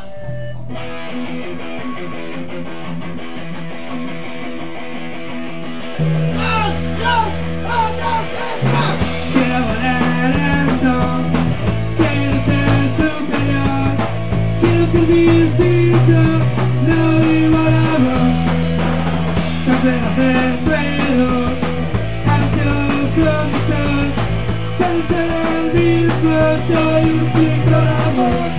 Quiero volar alto, quiero ser superior, quiero ser distinto, no igualado. Campeón del juego, anticontrol, ya no será el mismo, soy un sincronado.